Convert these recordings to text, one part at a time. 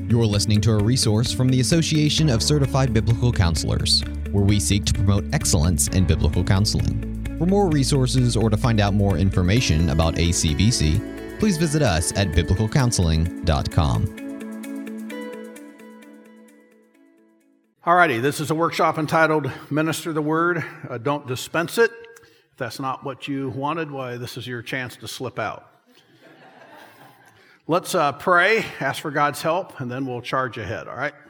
You're listening to a resource from the Association of Certified Biblical Counselors, where we seek to promote excellence in biblical counseling. For more resources or to find out more information about ACBC, please visit us at biblicalcounseling.com. Alrighty, this is a workshop entitled Minister the Word, Don't Dispense It. If that's not what you wanted, why, this is your chance to slip out. Let's pray, ask for God's help, and then we'll charge ahead, all right?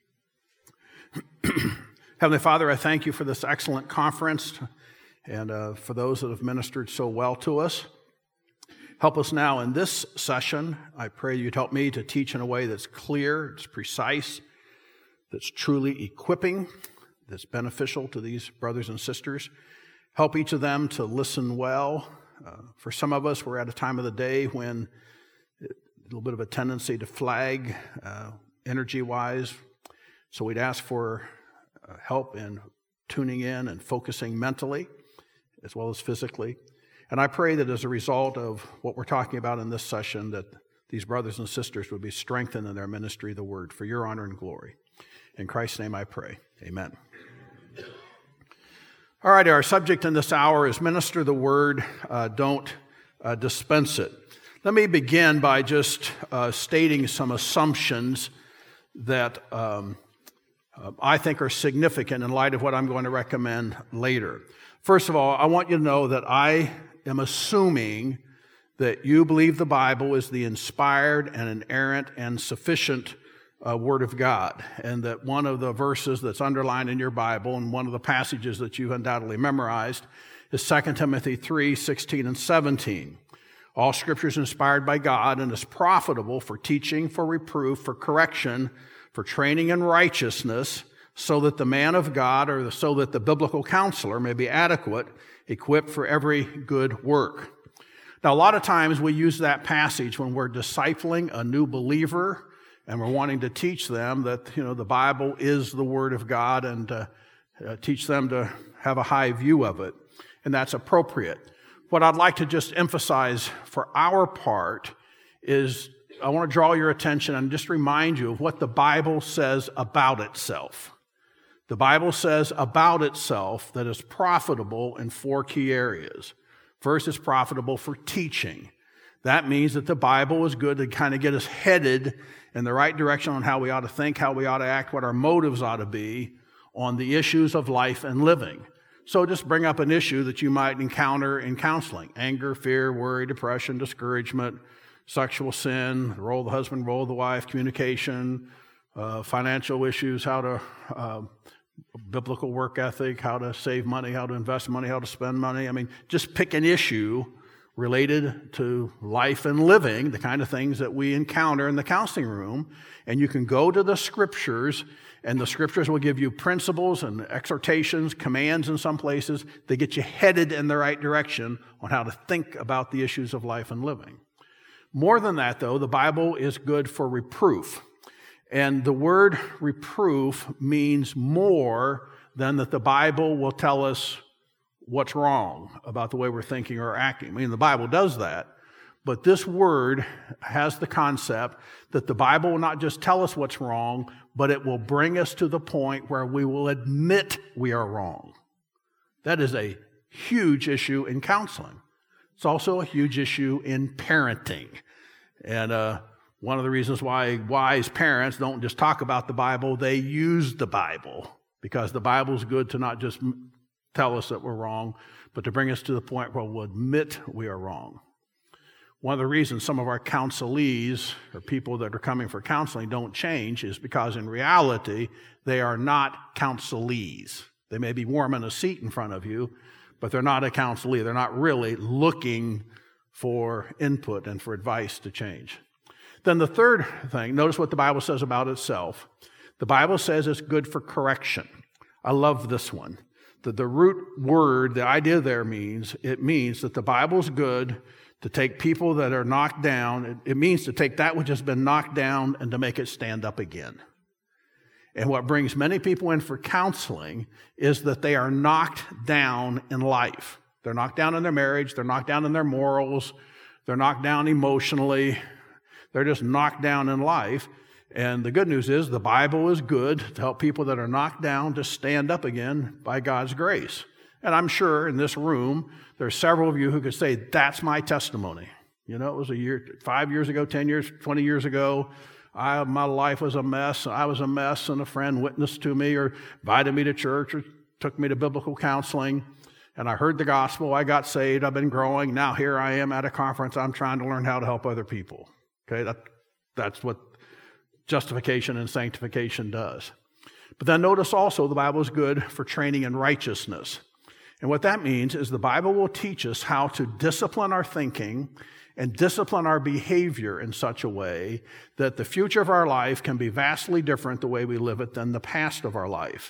Heavenly Father, I thank you for this excellent conference and for those that have ministered so well to us. Help us now in this session. I pray you'd help me to teach in a way that's clear, it's precise, that's truly equipping, that's beneficial to these brothers and sisters. Help each of them to listen well. For some of us, we're at a time of the day when a little bit of a tendency to flag energy-wise. So we'd ask for help in tuning in and focusing mentally as well as physically. And I pray that as a result of what we're talking about in this session, that these brothers and sisters would be strengthened in their ministry of the Word for your honor and glory. In Christ's name I pray. Amen. All right, our subject in this hour is Minister the Word, Don't Dispense It. Let me begin by just stating some assumptions that I think are significant in light of what I'm going to recommend later. First of all, I want you to know that I am assuming that you believe the Bible is the inspired and inerrant and sufficient Word of God, and that one of the verses that's underlined in your Bible and one of the passages that you've undoubtedly memorized is 2 Timothy 3:16 and 17. All Scripture is inspired by God and is profitable for teaching, for reproof, for correction, for training in righteousness, so that the man of God, or so that the biblical counselor may be adequate, equipped for every good work. Now, a lot of times we use that passage when we're discipling a new believer and we're wanting to teach them that, the Bible is the Word of God and teach them to have a high view of it. And that's appropriate. What I'd like to just emphasize for our part is I want to draw your attention and just remind you of what the Bible says about itself. The Bible says about itself that it's profitable in 4 key areas. First, it's profitable for teaching. That means that the Bible is good to kind of get us headed in the right direction on how we ought to think, how we ought to act, what our motives ought to be on the issues of life and living. So just bring up an issue that you might encounter in counseling: anger, fear, worry, depression, discouragement, sexual sin, the role of the husband, role of the wife, communication, financial issues, how to biblical work ethic, how to save money, how to invest money, how to spend money. I mean, just pick an issue related to life and living, the kind of things that we encounter in the counseling room, and you can go to the Scriptures, and the Scriptures will give you principles and exhortations, commands in some places that get you headed in the right direction on how to think about the issues of life and living. More than that, though, the Bible is good for reproof. And the word reproof means more than that the Bible will tell us what's wrong about the way we're thinking or acting. I mean, the Bible does that, but this word has the concept that the Bible will not just tell us what's wrong, but it will bring us to the point where we will admit we are wrong. That is a huge issue in counseling. It's also a huge issue in parenting. And one of the reasons why wise parents don't just talk about the Bible, they use the Bible, because the Bible is good to not just tell us that we're wrong, but to bring us to the point where we'll admit we are wrong. One of the reasons some of our counselees, or people that are coming for counseling, don't change is because in reality, they are not counselees. They may be warming a seat in front of you, but they're not a counselee. They're not really looking for input and for advice to change. Then the third thing, notice what the Bible says about itself. The Bible says it's good for correction. I love this one. The root word, the idea there means that the Bible's good to take people that are knocked down. It means to take that which has been knocked down and to make it stand up again. And what brings many people in for counseling is that they are knocked down in life. They're knocked down in their marriage. They're knocked down in their morals. They're knocked down emotionally. They're just knocked down in life. And the good news is the Bible is good to help people that are knocked down to stand up again by God's grace. And I'm sure in this room, there are several of you who could say, that's my testimony. You know, it was 5 years ago, 10 years, 20 years ago. My life was a mess. I was a mess, and a friend witnessed to me or invited me to church or took me to biblical counseling. And I heard the gospel. I got saved. I've been growing. Now here I am at a conference. I'm trying to learn how to help other people. Okay, that's what justification and sanctification does. But then notice also the Bible is good for training in righteousness. And what that means is the Bible will teach us how to discipline our thinking and discipline our behavior in such a way that the future of our life can be vastly different the way we live it than the past of our life.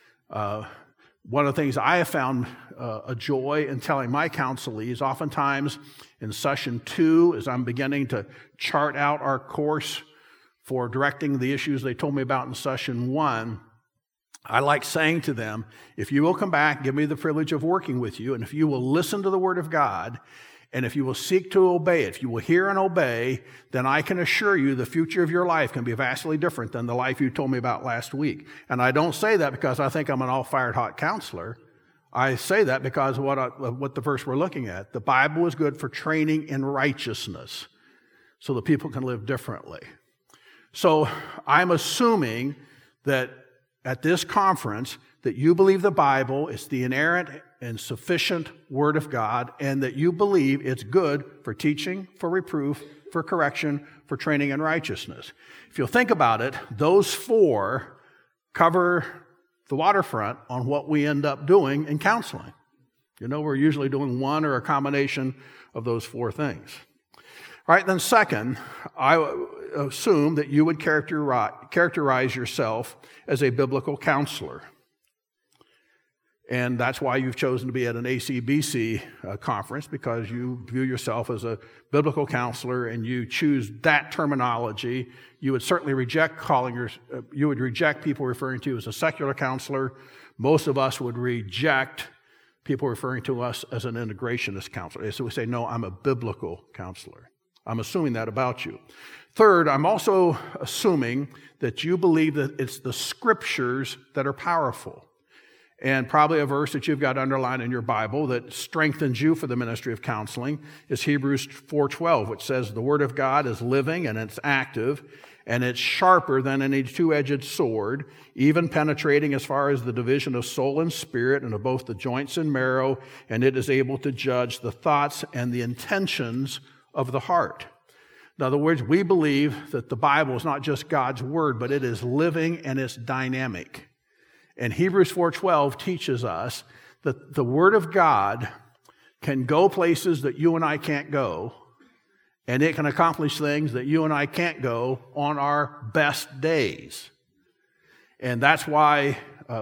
One of the things I have found a joy in telling my counselees, oftentimes in session 2, as I'm beginning to chart out our course for directing the issues they told me about in session 1, I like saying to them, if you will come back, give me the privilege of working with you, and if you will listen to the Word of God, and if you will seek to obey it, if you will hear and obey, then I can assure you the future of your life can be vastly different than the life you told me about last week. And I don't say that because I think I'm an all-fired hot counselor. I say that because of what the verse we're looking at. The Bible is good for training in righteousness so that people can live differently. So I'm assuming that at this conference that you believe the Bible is the inerrant and sufficient Word of God, and that you believe it's good for teaching, for reproof, for correction, for training in righteousness. If you'll think about it, those 4 cover the waterfront on what we end up doing in counseling. You know, we're usually doing one or a combination of those 4 things. All right, then second, I assume that you would characterize yourself as a biblical counselor. And that's why you've chosen to be at an ACBC conference, because you view yourself as a biblical counselor and you choose that terminology. You would certainly reject you would reject people referring to you as a secular counselor. Most of us would reject people referring to us as an integrationist counselor. So we say, no, I'm a biblical counselor. I'm assuming that about you. Third, I'm also assuming that you believe that it's the Scriptures that are powerful. And probably a verse that you've got underlined in your Bible that strengthens you for the ministry of counseling is Hebrews 4:12, which says the Word of God is living and it's active and it's sharper than any two-edged sword, even penetrating as far as the division of soul and spirit and of both the joints and marrow, and it is able to judge the thoughts and the intentions of the heart. In other words, we believe that the Bible is not just God's Word, but it is living and it's dynamic. And Hebrews 4:12 teaches us that the Word of God can go places that you and I can't go, and it can accomplish things that you and I can't go on our best days. And that's why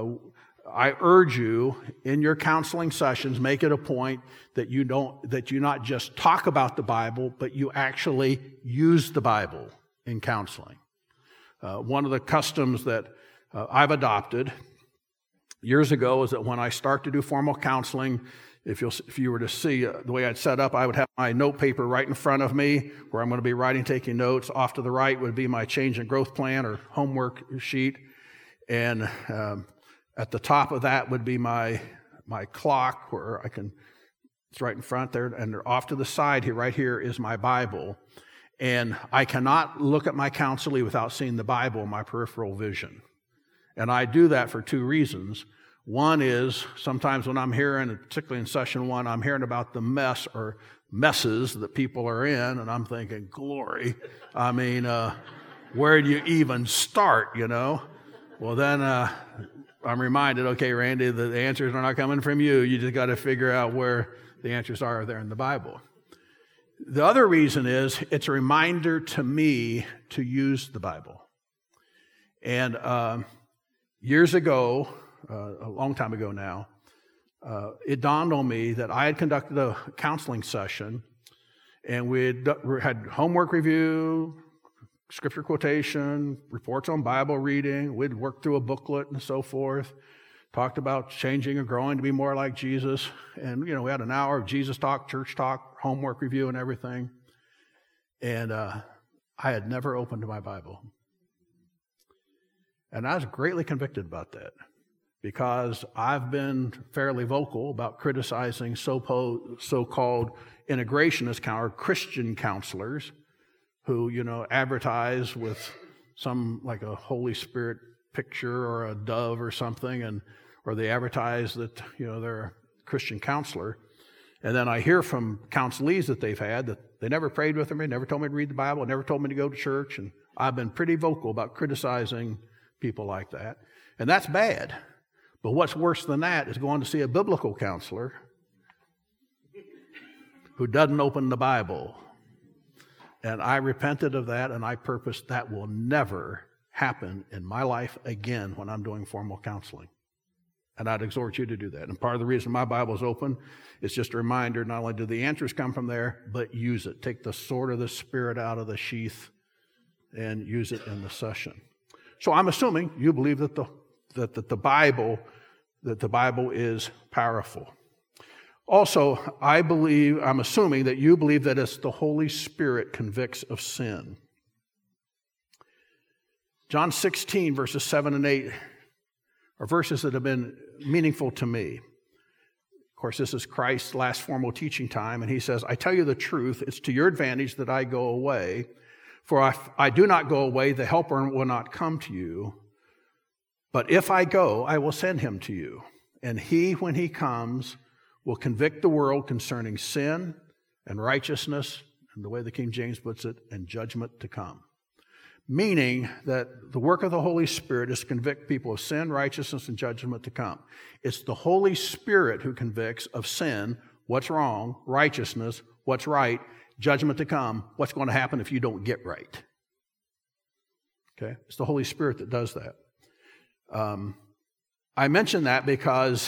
I urge you in your counseling sessions, make it a point that you not just talk about the Bible, but you actually use the Bible in counseling. One of the customs that I've adopted years ago is that when I start to do formal counseling, if you were to see the way I'd set up, I would have my note paper right in front of me where I'm going to be taking notes. Off to the right would be my change and growth plan or homework sheet. And at the top of that would be my clock where it's right in front there. And off to the side here, right here, is my Bible. And I cannot look at my counselee without seeing the Bible in my peripheral vision. And I do that for 2 reasons. One is sometimes when I'm hearing, particularly in session 1, I'm hearing about the mess or messes that people are in, and I'm thinking, glory. I mean, where do you even start, you know? Well, then I'm reminded, okay, Randy, the answers are not coming from you. You just got to figure out where the answers are there in the Bible. The other reason is it's a reminder to me to use the Bible. And years ago, a long time ago now, it dawned on me that I had conducted a counseling session, and we had homework review, scripture quotation, reports on Bible reading. We'd worked through a booklet and so forth, talked about changing and growing to be more like Jesus. And, we had an hour of Jesus talk, church talk, homework review and everything. And I had never opened my Bible. And I was greatly convicted about that because I've been fairly vocal about criticizing so-called integrationist or Christian counselors who, advertise with some like a Holy Spirit picture or a dove or something, or they advertise that, they're a Christian counselor. And then I hear from counselees that they've had that they never prayed with me, never told me to read the Bible, never told me to go to church. And I've been pretty vocal about criticizing people like that. And that's bad. But what's worse than that is going to see a biblical counselor who doesn't open the Bible. And I repented of that, and I purposed that will never happen in my life again when I'm doing formal counseling. And I'd exhort you to do that. And part of the reason my Bible is open is just a reminder, not only do the answers come from there, but use it. Take the sword of the Spirit out of the sheath and use it in the session. So I'm assuming you believe that the Bible is powerful. Also, I'm assuming that you believe that it's the Holy Spirit convicts of sin. John 16, verses 7 and 8 are verses that have been meaningful to me. Of course, this is Christ's last formal teaching time, and he says, I tell you the truth, it's to your advantage that I go away. For if I do not go away, the Helper will not come to you. But if I go, I will send him to you. And he, when he comes, will convict the world concerning sin and righteousness, and the way the King James puts it, and judgment to come. Meaning that the work of the Holy Spirit is to convict people of sin, righteousness, and judgment to come. It's the Holy Spirit who convicts of sin, what's wrong, righteousness, what's right, judgment to come, what's going to happen if you don't get right. Okay? It's the Holy Spirit that does that. I mention that because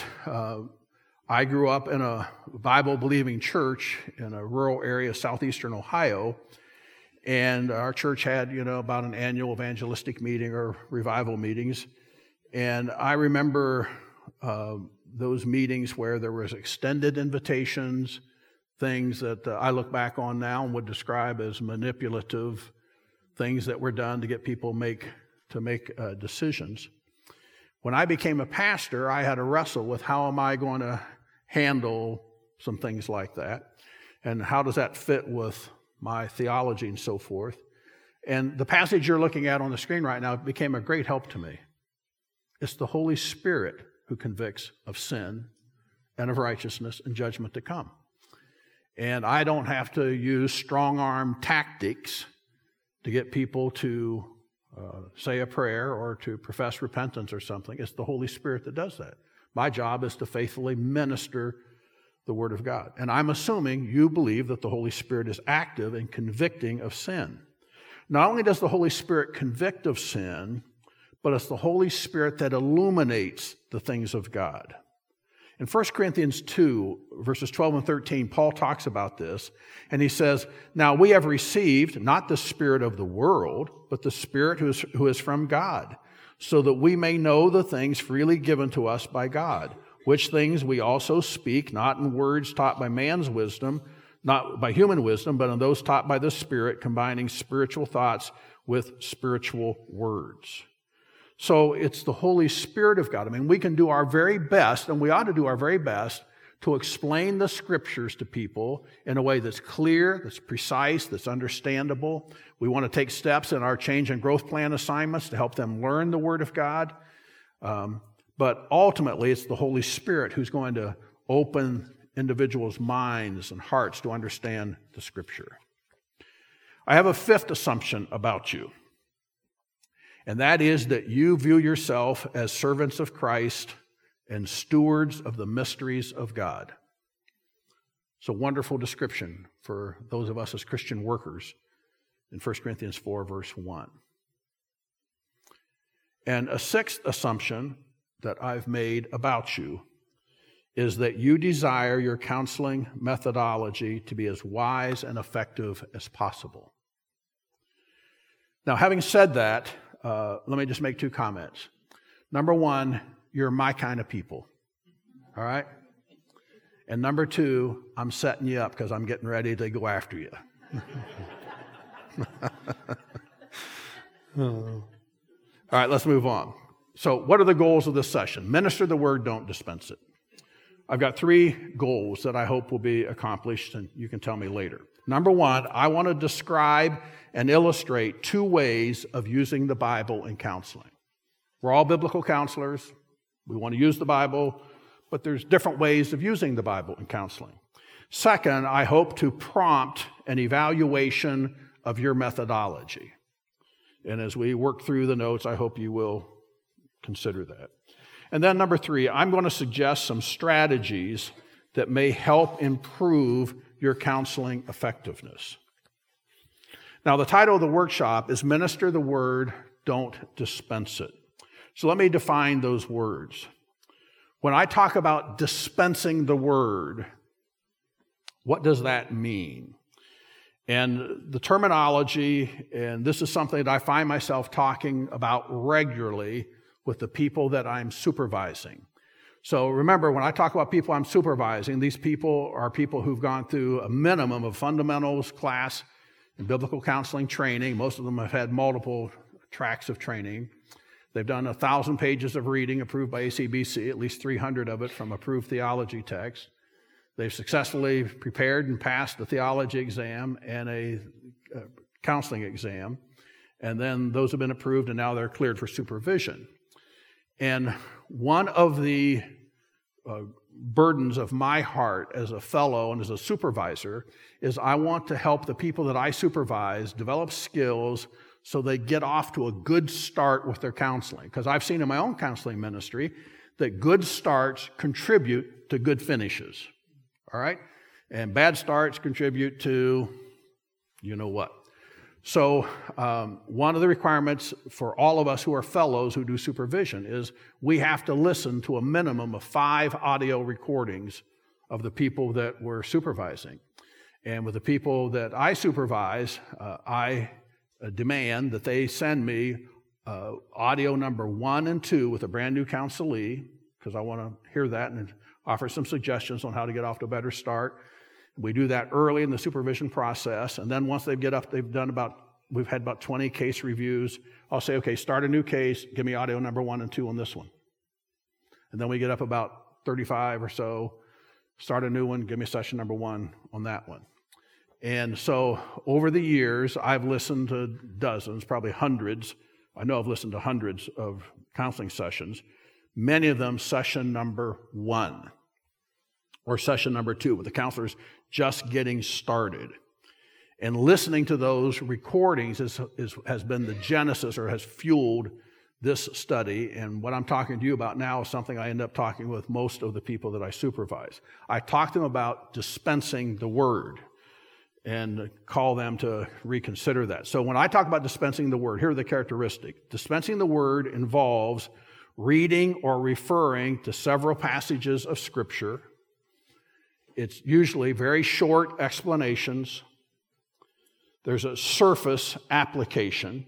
I grew up in a Bible-believing church in a rural area of southeastern Ohio, and our church had, about an annual evangelistic meeting or revival meetings. And I remember those meetings where there was extended invitations, things that I look back on now and would describe as manipulative things that were done to get people to make decisions. When I became a pastor, I had to wrestle with how am I going to handle some things like that, and how does that fit with my theology and so forth. And the passage you're looking at on the screen right now became a great help to me. It's the Holy Spirit who convicts of sin and of righteousness and judgment to come. And I don't have to use strong-arm tactics to get people to say a prayer or to profess repentance or something. It's the Holy Spirit that does that. My job is to faithfully minister the Word of God. And I'm assuming you believe that the Holy Spirit is active in convicting of sin. Not only does the Holy Spirit convict of sin, but it's the Holy Spirit that illuminates the things of God. In 1 Corinthians 2, verses 12 and 13, Paul talks about this, and he says, now we have received not the spirit of the world, but the Spirit who is from God, so that we may know the things freely given to us by God, which things we also speak, not in words taught by man's wisdom, not by human wisdom, but in those taught by the Spirit, combining spiritual thoughts with spiritual words. So it's the Holy Spirit of God. I mean, we can do our very best, and we ought to do our very best, to explain the Scriptures to people in a way that's clear, that's precise, that's understandable. We want to take steps in our change and growth plan assignments to help them learn the Word of God. But ultimately, it's the Holy Spirit who's going to open individuals' minds and hearts to understand the Scripture. I have a fifth assumption about you, and that is that you view yourself as servants of Christ and stewards of the mysteries of God. It's a wonderful description for those of us as Christian workers in 1 Corinthians 4, verse 1. And a sixth assumption that I've made about you is that you desire your counseling methodology to be as wise and effective as possible. Now, having said that, let me just make two comments. Number one, you're my kind of people, all right? And number two, I'm setting you up because I'm getting ready to go after you. All right, let's move on. So what are the goals of this session? Minister the word, don't dispense it. I've got 3 goals that I hope will be accomplished, and you can tell me later. Number 1, I want to describe and illustrate 2 ways of using the Bible in counseling. We're all biblical counselors. We want to use the Bible, but there's different ways of using the Bible in counseling. Second, I hope to prompt an evaluation of your methodology. And as we work through the notes, I hope you will consider that. And then number 3, I'm going to suggest some strategies that may help improve your counseling effectiveness. Now, the title of the workshop is Minister the Word, Don't Dispense It. So let me define those words. When I talk about dispensing the Word, what does that mean? And the terminology, and this is something that I find myself talking about regularly with the people that I'm supervising. So remember, when I talk about people I'm supervising, these people are people who've gone through a minimum of fundamentals class in biblical counseling training. Most of them have had multiple tracks of training. They've done 1,000 pages of reading approved by ACBC, at least 300 of it from approved theology texts. They've successfully prepared and passed the theology exam and a counseling exam. And then those have been approved, and now they're cleared for supervision. And one of the burdens of my heart as a fellow and as a supervisor is I want to help the people that I supervise develop skills so they get off to a good start with their counseling. Because I've seen in my own counseling ministry that good starts contribute to good finishes. All right? And bad starts contribute to you know what. So one of the requirements for all of us who are fellows who do supervision is we have to listen to a minimum of 5 audio recordings of the people that we're supervising. And with the people that I supervise, I demand that they send me audio number 1 and 2 with a brand new counselee, because I want to hear that and offer some suggestions on how to get off to a better start. We do that early in the supervision process, and then once we've had about 20 case reviews. I'll say, okay, start a new case, give me audio number 1 and 2 on this one. And then we get up about 35 or so, start a new one, give me session number 1 on that one. And so over the years, I've listened to dozens, probably hundreds. I know I've listened to hundreds of counseling sessions, many of them session number 1 or session number 2, with the counselors just getting started. And listening to those recordings has been the genesis or has fueled this study. And what I'm talking to you about now is something I end up talking with most of the people that I supervise. I talk to them about dispensing the word and call them to reconsider that. So when I talk about dispensing the word, here are the characteristics. Dispensing the word involves reading or referring to several passages of Scripture. It's usually very short explanations. There's a surface application.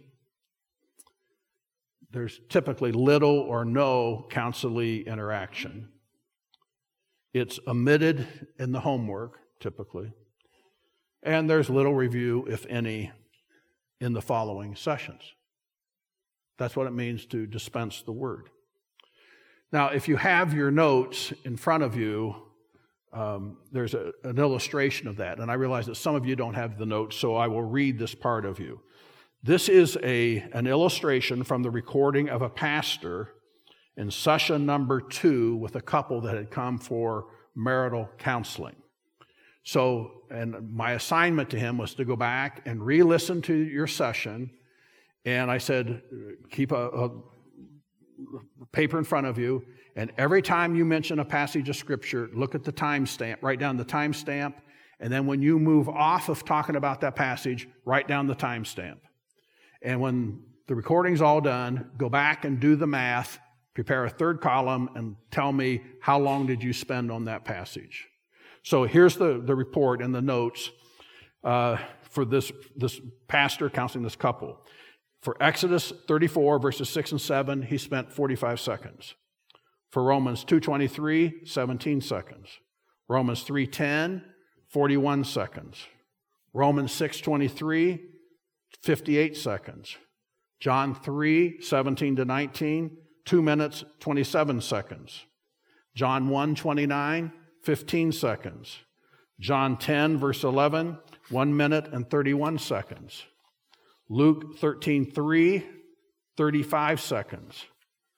There's typically little or no counselee interaction. It's omitted in the homework, typically. And there's little review, if any, in the following sessions. That's what it means to dispense the word. Now, if you have your notes in front of you, there's an illustration of that. And I realize that some of you don't have the notes, so I will read this part of you. This is an illustration from the recording of a pastor in session number 2 with a couple that had come for marital counseling. So, and my assignment to him was to go back and re-listen to your session. And I said, keep a paper in front of you, and every time you mention a passage of Scripture, look at the timestamp, write down the timestamp, and then when you move off of talking about that passage, write down the timestamp. And when the recording's all done, go back and do the math, prepare a 3rd column, and tell me how long did you spend on that passage. So here's the report and the notes for this pastor counseling this couple. For Exodus 34, verses 6 and 7, he spent 45 seconds. For Romans 2:23, 17 seconds. Romans 3:10, 41 seconds. Romans 6:23, 58 seconds. John 3, 17 to 19, 2 minutes, 27 seconds. John 1, 29, 15 seconds. John 10, verse 11, 1 minute and 31 seconds. Luke 13, 3, 35 seconds.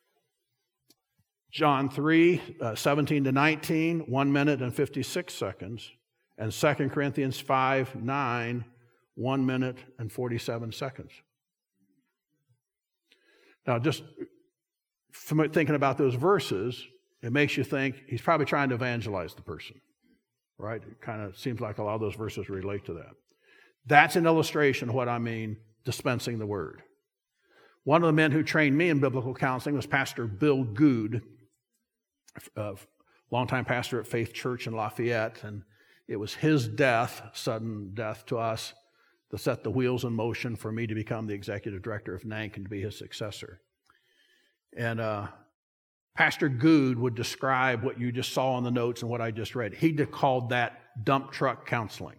John 3, 17 to 19, 1 minute and 56 seconds. And 2 Corinthians 5, 9, 1 minute and 47 seconds. Now, just from thinking about those verses, it makes you think he's probably trying to evangelize the person, right? It kind of seems like a lot of those verses relate to that. That's an illustration of what I mean, dispensing the word. One of the men who trained me in biblical counseling was Pastor Bill Good, a longtime pastor at Faith Church in Lafayette, and it was his death, sudden death to us, to set the wheels in motion for me to become the executive director of NANC and to be his successor. And Pastor Good would describe what you just saw in the notes and what I just read. He called that dump truck counseling.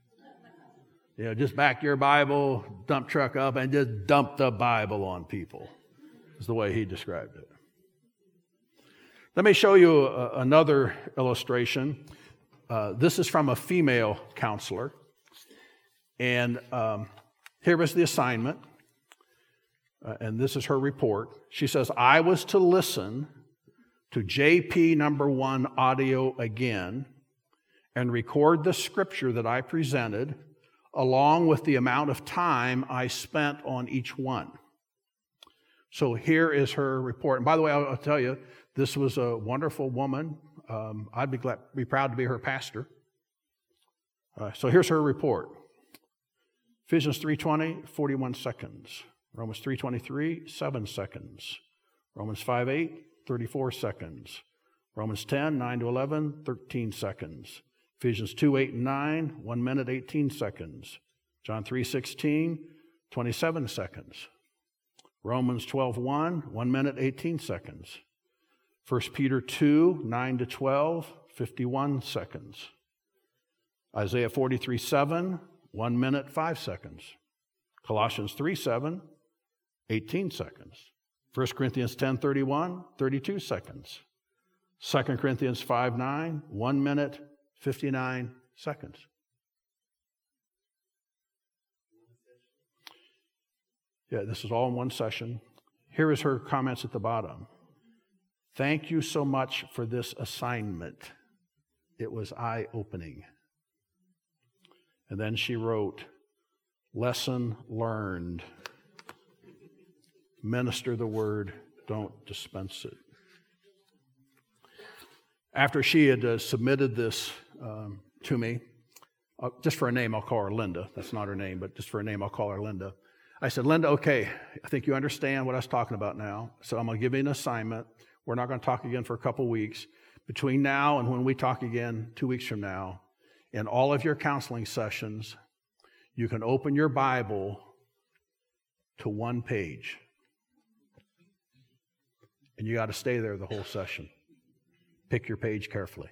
You know, just back your Bible, dump truck up, and just dump the Bible on people, is the way he described it. Let me show you another illustration. This is from a female counselor. And here was the assignment. And this is her report. She says, I was to listen to JP number 1 audio again and record the scripture that I presented along with the amount of time I spent on each one. So here is her report. And by the way, I'll tell you, this was a wonderful woman. I'd be proud to be her pastor. So here's her report. Ephesians 3:20, 41 seconds. Romans 3:23, 7 seconds. Romans 5:8, 34 seconds. Romans 10, 9 to 11, 13 seconds. Ephesians 2:8 and 9, 1 minute, 18 seconds. John 3:16, 27 seconds. Romans 12:1, 1 minute, 18 seconds. 1 Peter 2, 9 to 12, 51 seconds. Isaiah 43:7, 1 minute, 5 seconds. Colossians 3:7, 18 seconds. 1 Corinthians 10:31, 32 seconds. 2 Corinthians 5:9, 1 minute, 59 seconds. Yeah, this is all in one session. Here is her comments at the bottom. Thank you so much for this assignment. It was eye-opening. And then she wrote, lesson learned. Minister the word, don't dispense it. After she had submitted this to me, just for a name, I'll call her Linda. That's not her name, but just for a name, I'll call her Linda. I said, Linda, okay, I think you understand what I was talking about now. So I'm going to give you an assignment. We're not going to talk again for a couple weeks. Between now and when we talk again 2 weeks from now, in all of your counseling sessions, you can open your Bible to one page. And you got to stay there the whole session. Pick your page carefully.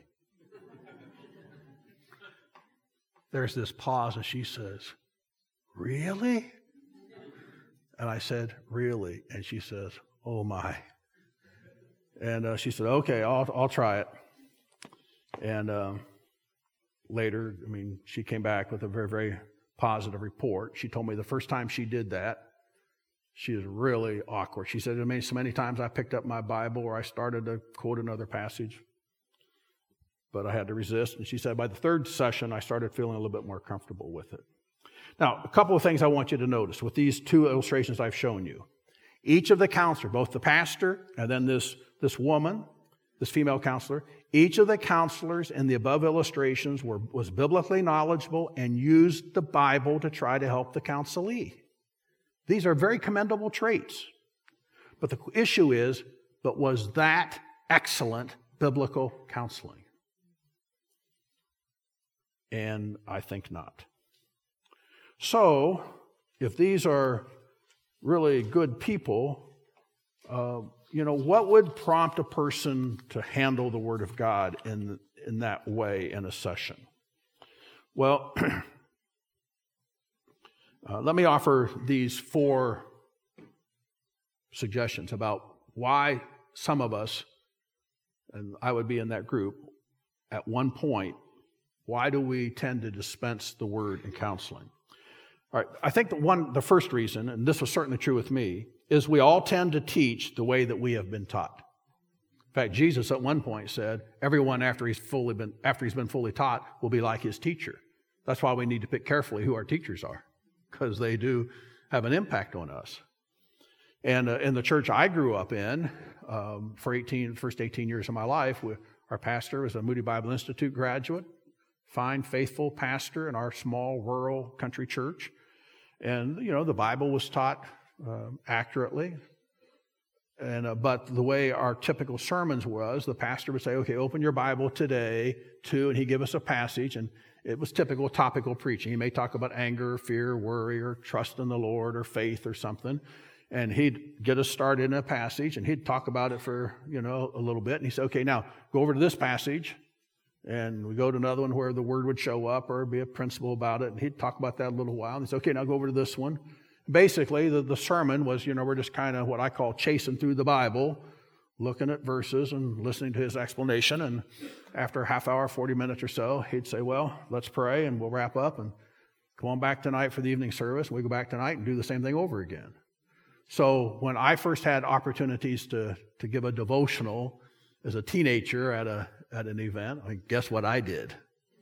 There's this pause, and she says, really? And I said, really? And she says, oh my. And she said, okay, I'll try it. And later, she came back with a very, very positive report. She told me the first time she did that, she was really awkward. She said, so many times I picked up my Bible or I started to quote another passage, but I had to resist. And she said, by the third session, I started feeling a little bit more comfortable with it. Now, a couple of things I want you to notice with these two illustrations I've shown you. Each of the counselors, both the pastor and then this woman, this female counselor, each of the counselors in the above illustrations was biblically knowledgeable and used the Bible to try to help the counselee. These are very commendable traits. But the issue is, but was that excellent biblical counseling? And I think not. So, if these are really good people, what would prompt a person to handle the Word of God in that way in a session? Well, let me offer these 4 suggestions about why some of us, and I would be in that group, at one point, why do we tend to dispense the word in counseling? All right, I think the first reason, and this was certainly true with me, is we all tend to teach the way that we have been taught. In fact, Jesus at one point said, everyone after he's been fully taught will be like his teacher. That's why we need to pick carefully who our teachers are, because they do have an impact on us. And in the church I grew up in, for first 18 years of my life, our pastor was a Moody Bible Institute graduate, fine, faithful pastor in our small rural country church. And, the Bible was taught accurately. And but the way our typical sermons was, the pastor would say, okay, open your Bible today to, and he'd give us a passage, and it was typical topical preaching. He may talk about anger, fear, worry, or trust in the Lord, or faith, or something. And he'd get us started in a passage, and he'd talk about it for, a little bit. And he'd say, okay, now go over to this passage. And we go to another one where the word would show up or be a principle about it. And he'd talk about that a little while. And he'd say, okay, now go over to this one. Basically, the sermon was, we're just kind of what I call chasing through the Bible, looking at verses and listening to his explanation. And after a half hour, 40 minutes or so, he'd say, well, let's pray and we'll wrap up and come on back tonight for the evening service. We go back tonight and do the same thing over again. So when I first had opportunities to give a devotional as a teenager at an event, guess what I did?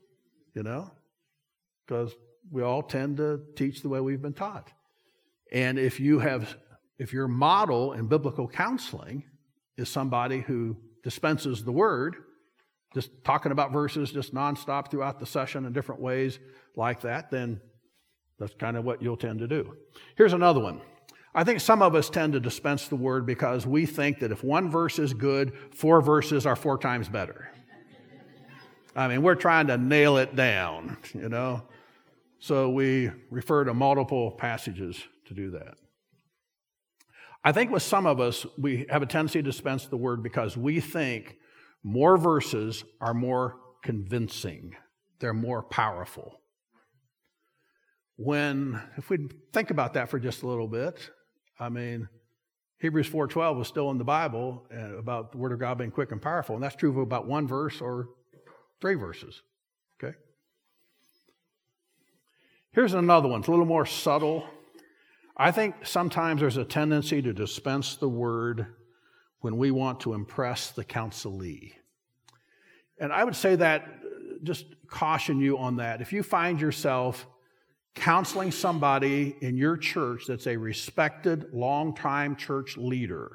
Because we all tend to teach the way we've been taught. And if your model in biblical counseling is somebody who dispenses the word, just talking about verses just nonstop throughout the session in different ways like that, then that's kind of what you'll tend to do. Here's another one. I think some of us tend to dispense the word because we think that if one verse is good, 4 verses are 4 times better. We're trying to nail it down, So we refer to multiple passages to do that. I think with some of us, we have a tendency to dispense the word because we think more verses are more convincing. They're more powerful. If we think about that for just a little bit, Hebrews 4:12 was still in the Bible about the Word of God being quick and powerful, and that's true of about 1 verse or 3 verses. Okay? Here's another one. It's a little more subtle. I think sometimes there's a tendency to dispense the word when we want to impress the counselee. And I would say that, just caution you on that. If you find yourself counseling somebody in your church that's a respected, long-time church leader,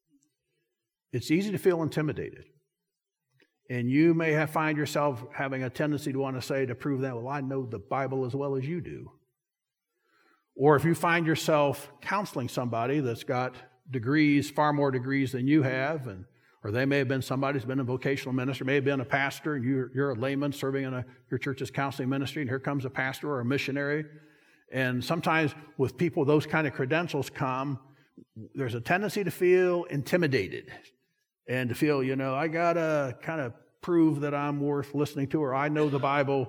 it's easy to feel intimidated. And you may find yourself having a tendency to want to say, to prove that, well, I know the Bible as well as you do. Or if you find yourself counseling somebody that's got degrees, far more degrees than you have, or they may have been somebody who's been a vocational minister, may have been a pastor, and you're a layman serving in your church's counseling ministry, and here comes a pastor or a missionary. And sometimes with people those kind of credentials there's a tendency to feel intimidated and to feel, I got to kind of prove that I'm worth listening to, or I know the Bible.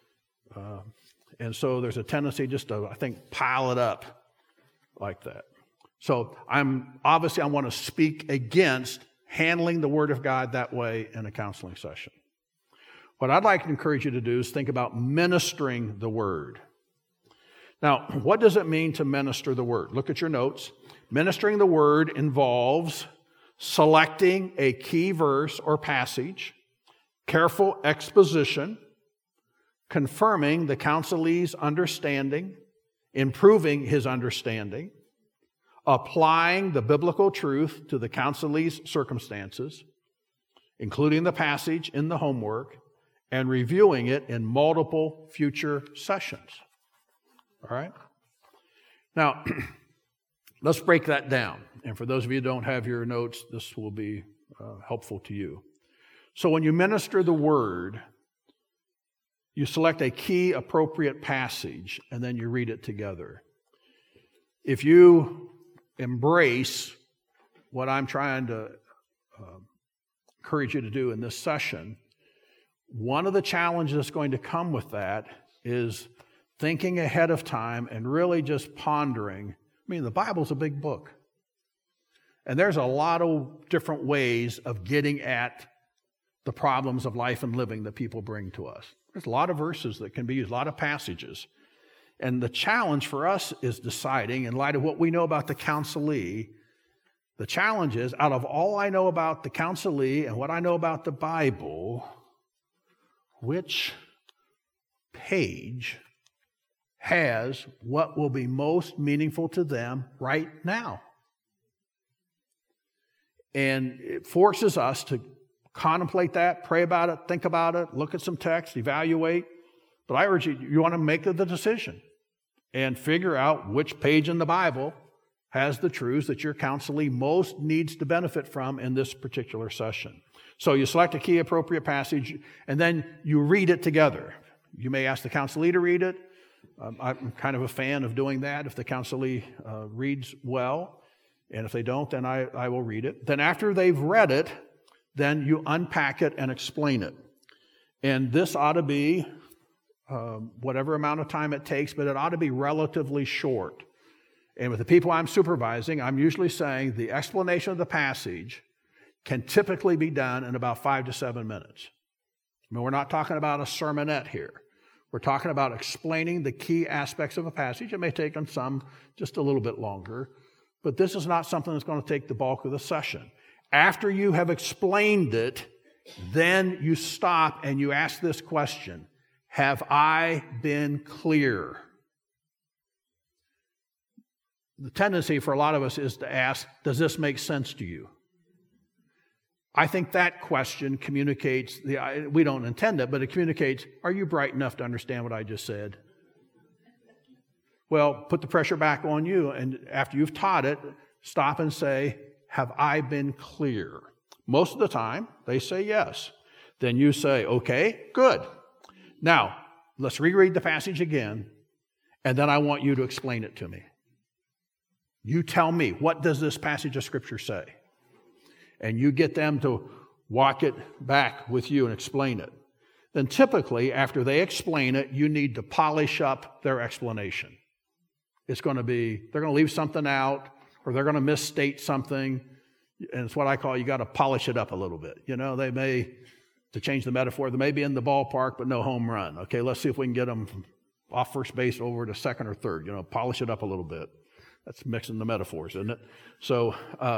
And so there's a tendency just to, I think, pile it up like that. So I want to speak against handling the Word of God that way in a counseling session. What I'd like to encourage you to do is think about ministering the Word. Now, what does it mean to minister the Word? Look at your notes. Ministering the Word involves selecting a key verse or passage, careful exposition, confirming the counselee's understanding, improving his understanding, applying the biblical truth to the counselee's circumstances, including the passage in the homework, and reviewing it in multiple future sessions. All right? Now, let's break that down. And for those of you who don't have your notes, this will be helpful to you. So when you minister the Word, you select a key appropriate passage, and then you read it together. If you embrace what I'm trying to encourage you to do in this session, one of the challenges that's going to come with that is thinking ahead of time and really just pondering. The Bible's a big book. And there's a lot of different ways of getting at the problems of life and living that people bring to us. There's a lot of verses that can be used, a lot of passages. And the challenge for us is deciding, in light of what we know about the counselee, the challenge is, out of all I know about the counselee and what I know about the Bible, which page has what will be most meaningful to them right now? And it forces us to contemplate that, pray about it, think about it, look at some text, evaluate. But I urge you, you want to make the decision and figure out which page in the Bible has the truths that your counselee most needs to benefit from in this particular session. So you select a key appropriate passage, and then you read it together. You may ask the counselee to read it. I'm kind of a fan of doing that if the counselee reads well. And if they don't, then I will read it. Then after they've read it, then you unpack it and explain it. And this ought to be whatever amount of time it takes, but it ought to be relatively short. And with the people I'm supervising, I'm usually saying the explanation of the passage can typically be done in about 5 to 7 minutes. I mean, we're not talking about a sermonette here. We're talking about explaining the key aspects of a passage. It may take on some just a little bit longer. But this is not something that's going to take the bulk of the session. After you have explained it, then you stop and you ask this question: have I been clear? The tendency for a lot of us is to ask, does this make sense to you? I think that question communicates, we don't intend it, but it communicates, are you bright enough to understand what I just said? Well, put the pressure back on you, and after you've taught it, stop and say, have I been clear? Most of the time, they say yes. Then you say, okay, good. Now, let's reread the passage again, and then I want you to explain it to me. You tell me, what does this passage of Scripture say? And you get them to walk it back with you and explain it. Then typically, after they explain it, you need to polish up their explanation. It's going to be, they're going to leave something out, or they're going to misstate something, and it's what I call, you got to polish it up a little bit. You know, they may, to change the metaphor, they may be in the ballpark, but no home run. Okay, let's see if we can get them off first base over to second or third. You know, polish it up a little bit. That's mixing the metaphors, isn't it? So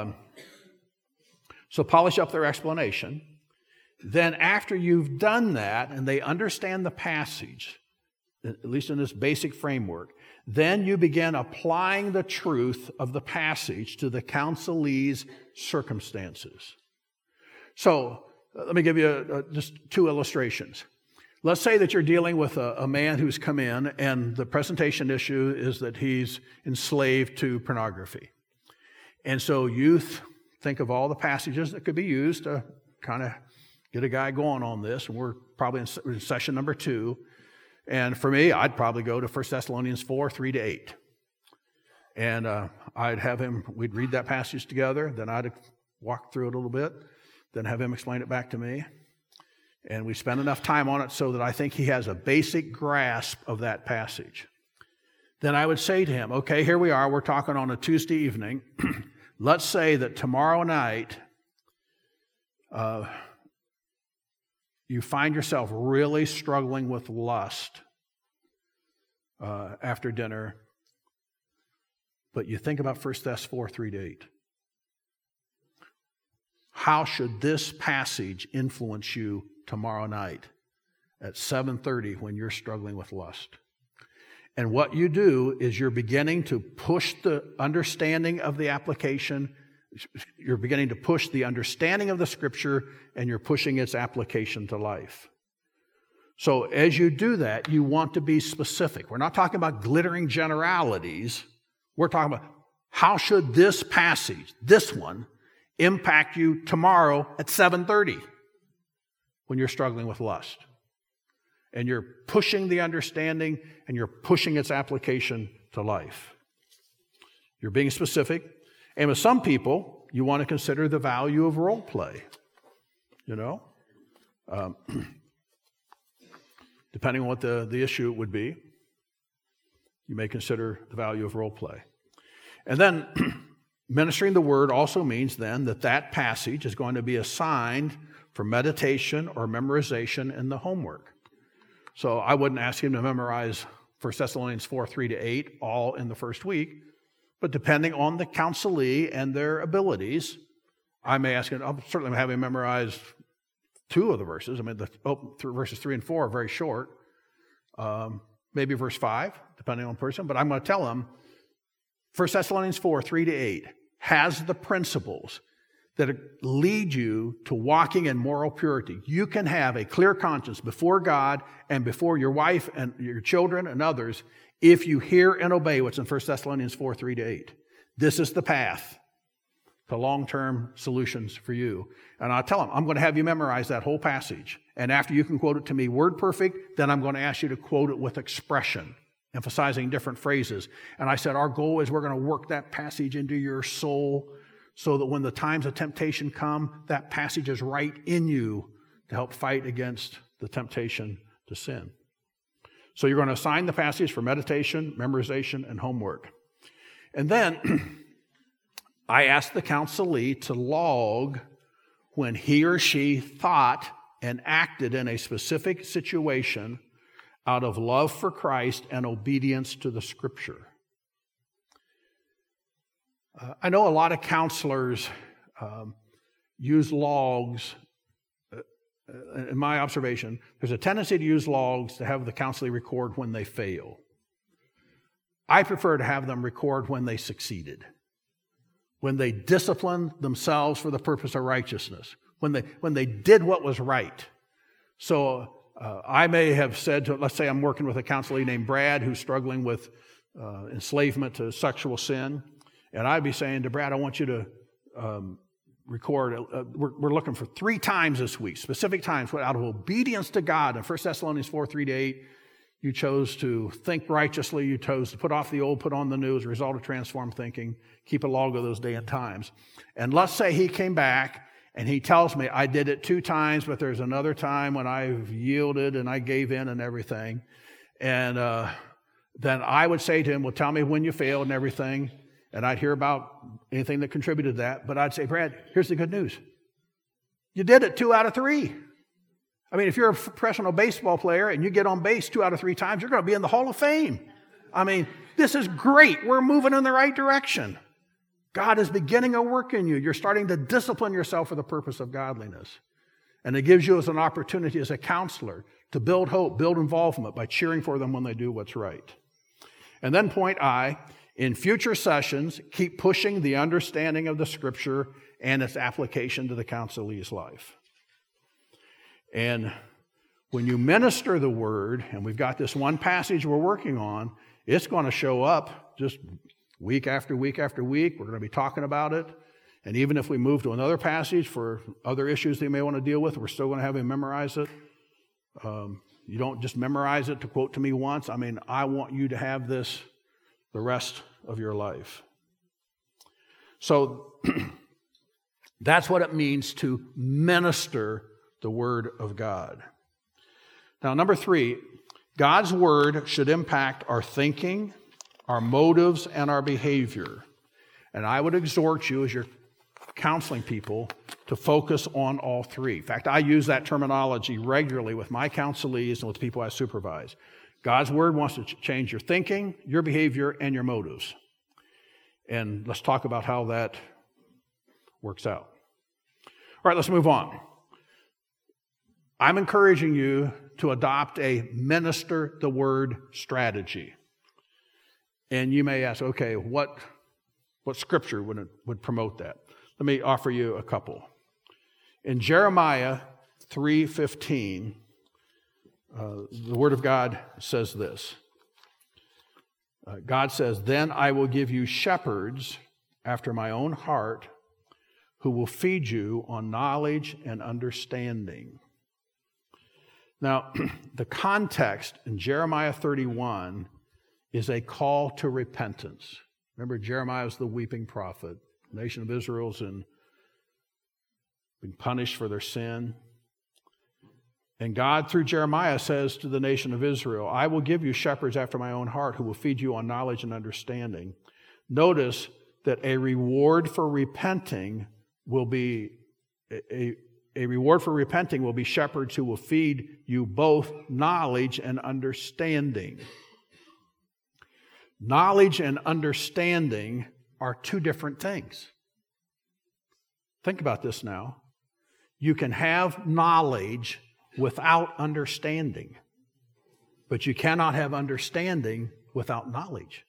polish up their explanation. Then after you've done that, and they understand the passage, at least in this basic framework, then you begin applying the truth of the passage to the counselee's circumstances. So let me give you just two illustrations. Let's say that you're dealing with a man who's come in, and the presentation issue is that he's enslaved to pornography. And so youth think of all the passages that could be used to kind of get a guy going on this, and we're probably in session number 2. And for me, I'd probably go to 1 Thessalonians 4, 3-8. And I'd have him, we'd read that passage together, then I'd walk through it a little bit, then have him explain it back to me. And we spend enough time on it so that I think he has a basic grasp of that passage. Then I would say to him, okay, here we are, we're talking on a Tuesday evening. Let's say that tomorrow night, you find yourself really struggling with lust after dinner, but you think about 1 Thess 4, 3-8. How should this passage influence you tomorrow night at 7:30 when you're struggling with lust? And what you do is you're beginning to push the understanding of the application. You're beginning to push the understanding of the Scripture, and you're pushing its application to life. So as you do that, you want to be specific. We're not talking about glittering generalities. We're talking about how should this passage, this one, impact you tomorrow at 7:30 when you're struggling with lust. And you're pushing the understanding, and you're pushing its application to life. You're being specific. And with some people, you want to consider the value of role play. You know? Depending on what the issue would be, you may consider the value of role play. And then Ministering the Word also means then that passage is going to be assigned for meditation or memorization in the homework. So I wouldn't ask him to memorize 1 Thessalonians 4, 3-8 all in the first week, but depending on the counselee and their abilities, I may ask him, I'll certainly have him memorize 2 of the verses. I mean, verses 3 and 4 are very short. Maybe verse 5, depending on the person, but I'm going to tell him 1 Thessalonians 4, 3-8 has the principles that lead you to walking in moral purity. You can have a clear conscience before God and before your wife and your children and others if you hear and obey what's in 1 Thessalonians 4, 3-8. This is the path to long-term solutions for you. And I'll tell them, I'm going to have you memorize that whole passage. And after you can quote it to me word perfect, then I'm going to ask you to quote it with expression, emphasizing different phrases. And I said, our goal is we're going to work that passage into your soul so that when the times of temptation come, that passage is right in you to help fight against the temptation to sin. So you're going to assign the passage for meditation, memorization, and homework. And then I asked the counselee to log when he or she thought and acted in a specific situation out of love for Christ and obedience to the Scripture. I know a lot of counselors use logs. In my observation, there's a tendency to use logs to have the counselee record when they fail. I prefer to have them record when they succeeded, when they disciplined themselves for the purpose of righteousness, when they did what was right. So I may have said to, let's say I'm working with a counselee named Brad who's struggling with enslavement to sexual sin, and I'd be saying to Brad, I want you to record, we're looking for 3 times this week, specific times, out of obedience to God. In 1 Thessalonians 4, 3-8, you chose to think righteously, you chose to put off the old, put on the new as a result of transformed thinking, keep a log of those day and times. And let's say he came back and he tells me, I did it 2 times, but there's another time when I yielded and I gave in and everything. And then I would say to him, well, tell me when you failed and everything. And I'd hear about anything that contributed to that. But I'd say, Brad, here's the good news. You did it 2 out of 3. I mean, if you're a professional baseball player and you get on base 2 out of 3 times, you're going to be in the Hall of Fame. I mean, this is great. We're moving in the right direction. God is beginning a work in you. You're starting to discipline yourself for the purpose of godliness. And it gives you as an opportunity as a counselor to build hope, build involvement by cheering for them when they do what's right. And then point I, in future sessions, keep pushing the understanding of the Scripture and its application to the counselee's life. And when you minister the Word, and we've got this one passage we're working on, it's going to show up just week after week after week. We're going to be talking about it. And even if we move to another passage for other issues they may want to deal with, we're still going to have him memorize it. You don't just memorize it to quote to me once. I mean, I want you to have this the rest of your life. So that's what it means to minister the Word of God. Now, number 3, God's Word should impact our thinking, our motives, and our behavior. And I would exhort you as you're counseling people to focus on all 3. In fact, I use that terminology regularly with my counselees and with people I supervise. God's Word wants to change your thinking, your behavior, and your motives. And let's talk about how that works out. All right, let's move on. I'm encouraging you to adopt a minister the Word strategy. And you may ask, okay, what scripture would promote that? Let me offer you a couple. In Jeremiah 3:15, the Word of God says this. God says, "Then I will give you shepherds after my own heart who will feed you on knowledge and understanding." Now, the context in Jeremiah 31 is a call to repentance. Remember, Jeremiah is the weeping prophet. The nation of Israel's been punished for their sin. And God, through Jeremiah, says to the nation of Israel, I will give you shepherds after my own heart who will feed you on knowledge and understanding. Notice that a reward for repenting will be shepherds who will feed you both knowledge and understanding. Knowledge and understanding are two different things. Think about this now. You can have knowledge without understanding, but you cannot have understanding without knowledge.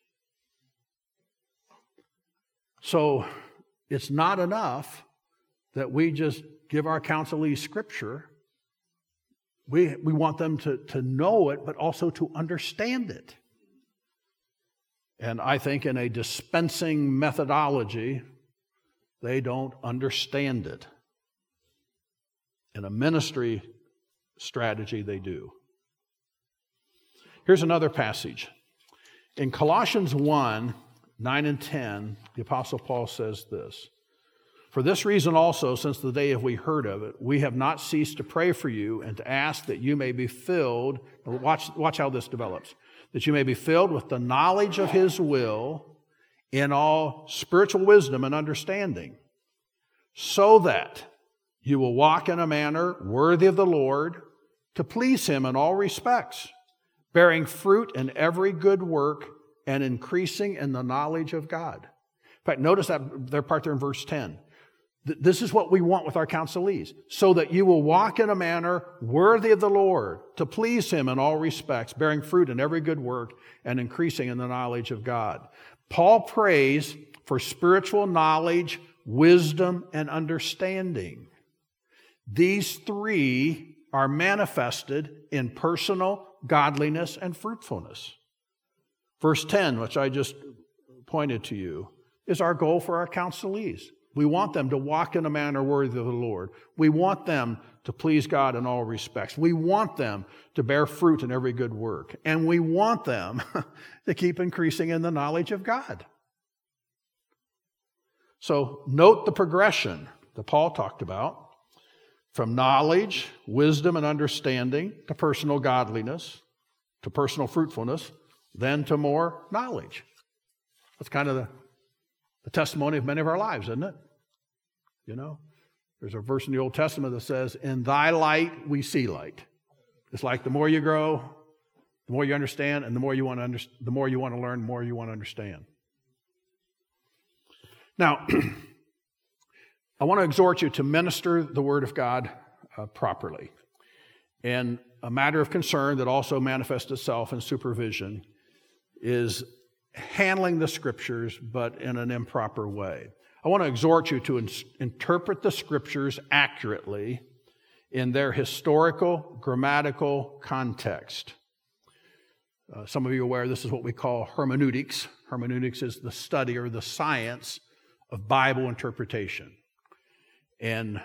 So it's not enough that we just give our counselees Scripture. We want them to know it, but also to understand it. And I think in a dispensing methodology, they don't understand it. In a ministry strategy, they do. Here's another passage. In Colossians 1, 9 and 10, the Apostle Paul says this: "For this reason also, since the day we heard of it, we have not ceased to pray for you and to ask that you may be filled," watch how this develops, "that you may be filled with the knowledge of His will in all spiritual wisdom and understanding, so that you will walk in a manner worthy of the Lord, to please Him in all respects, bearing fruit in every good work and increasing in the knowledge of God." In fact, notice that their part there in verse 10. This is what we want with our counselees, so that you will walk in a manner worthy of the Lord, to please Him in all respects, bearing fruit in every good work and increasing in the knowledge of God. Paul prays for spiritual knowledge, wisdom, and understanding. These three are manifested in personal godliness and fruitfulness. Verse 10, which I just pointed to you, is our goal for our counselees. We want them to walk in a manner worthy of the Lord. We want them to please God in all respects. We want them to bear fruit in every good work. And we want them to keep increasing in the knowledge of God. So note the progression that Paul talked about, from knowledge, wisdom, and understanding to personal godliness, to personal fruitfulness, then to more knowledge. That's kind of the testimony of many of our lives, isn't it? You know, there's a verse in the Old Testament that says, "In thy light we see light." It's like the more you grow, the more you understand, and the more you want to learn, the more you want to understand. Now, I want to exhort you to minister the Word of God properly. And a matter of concern that also manifests itself in supervision is handling the Scriptures, but in an improper way. I want to exhort you to interpret the Scriptures accurately in their historical, grammatical context. Some of you are aware this is what we call hermeneutics. Hermeneutics is the study or the science of Bible interpretation. And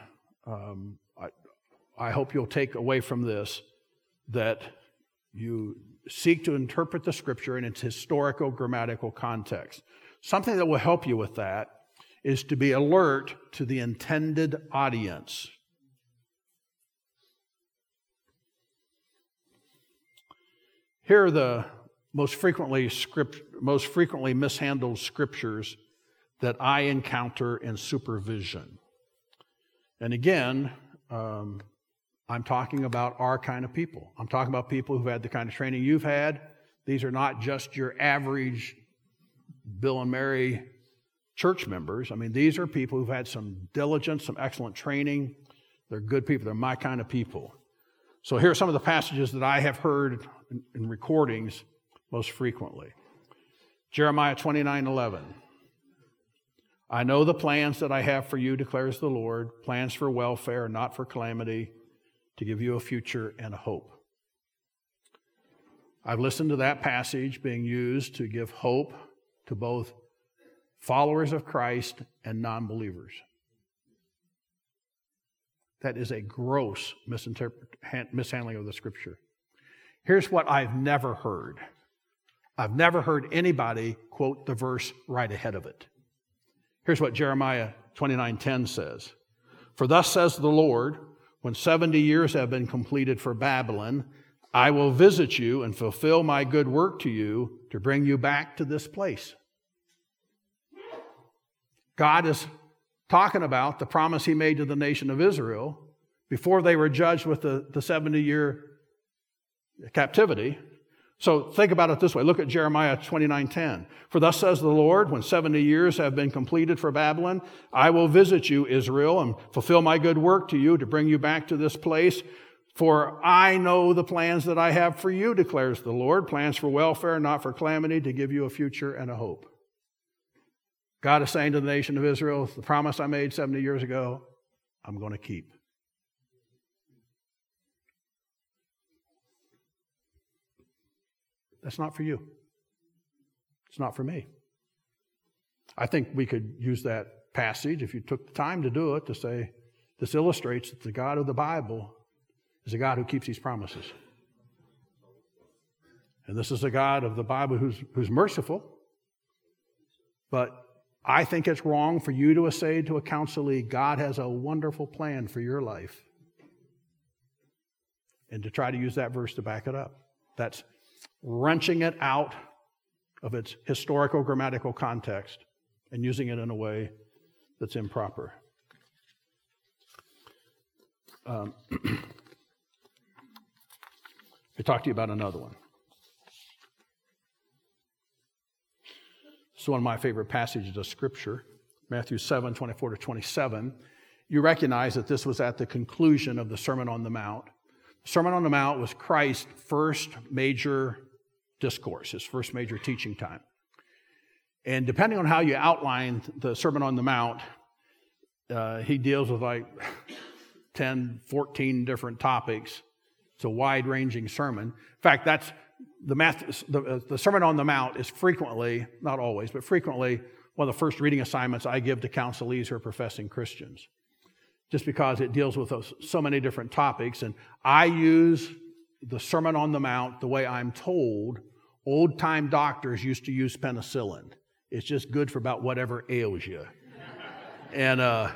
I hope you'll take away from this that you seek to interpret the Scripture in its historical, grammatical context. Something that will help you with that is to be alert to the intended audience. Here are the most frequently mishandled scriptures that I encounter in supervision. And again, I'm talking about our kind of people. I'm talking about people who've had the kind of training you've had. These are not just your average Bill and Mary church members. I mean, these are people who've had some diligence, some excellent training. They're good people. They're my kind of people. So here are some of the passages that I have heard in recordings most frequently. Jeremiah 29:11. "I know the plans that I have for you, declares the Lord, plans for welfare, not for calamity, to give you a future and a hope." I've listened to that passage being used to give hope to both followers of Christ and non-believers. That is a gross mishandling of the Scripture. Here's what I've never heard. I've never heard anybody quote the verse right ahead of it. Here's what Jeremiah 29:10 says. "For thus says the Lord, when 70 years have been completed for Babylon, I will visit you and fulfill my good work to you to bring you back to this place." God is talking about the promise he made to the nation of Israel before they were judged with the 70-year captivity. So think about it this way. Look at Jeremiah 29:10. For thus says the Lord, when 70 years have been completed for Babylon, I will visit you, Israel, and fulfill my good work to you to bring you back to this place. For I know the plans that I have for you, declares the Lord, plans for welfare, not for calamity, to give you a future and a hope. God is saying to the nation of Israel, the promise I made 70 years ago, I'm going to keep. That's not for you. It's not for me. I think we could use that passage, if you took the time to do it, to say, this illustrates that the God of the Bible is a God who keeps these promises. And this is a God of the Bible who's merciful. But I think it's wrong for you to say to a counselee, God has a wonderful plan for your life, and to try to use that verse to back it up. That's wrenching it out of its historical grammatical context and using it in a way that's improper. I talked to you about another one. This is one of my favorite passages of Scripture, Matthew 7:24-27. You recognize that this was at the conclusion of the Sermon on the Mount. The Sermon on the Mount was Christ's first major discourse, his first major teaching time. And depending on how you outline the Sermon on the Mount, he deals with like 10, 14 different topics. It's a wide-ranging sermon. In fact, that's the Sermon on the Mount is frequently, not always, but frequently one of the first reading assignments I give to counselees who are professing Christians, just because it deals with so many different topics. And I use the Sermon on the Mount the way I'm told old-time doctors used to use penicillin. It's just good for about whatever ails you. And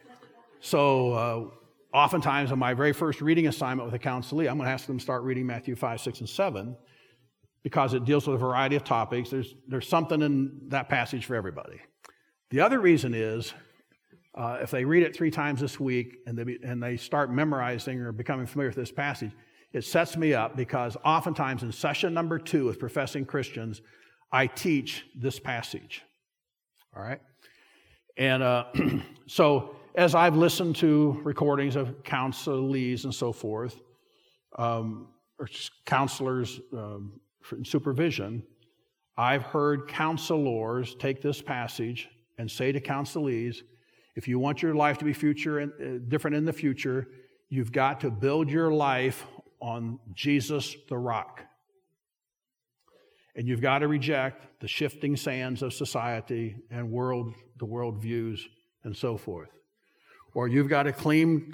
so oftentimes on my very first reading assignment with a counselee, I'm going to ask them to start reading Matthew 5, 6, and 7, because it deals with a variety of topics. There's something in that passage for everybody. The other reason is, if they read it 3 times this week and they start memorizing or becoming familiar with this passage, it sets me up, because oftentimes in session number 2 with professing Christians, I teach this passage. All right? And so as I've listened to recordings of counselees and so forth, or counselors in supervision, I've heard counselors take this passage and say to counselees, if you want your life to be different in the future, you've got to build your life on Jesus the rock. And you've got to reject the shifting sands of society and the world views and so forth. Or you've got to cling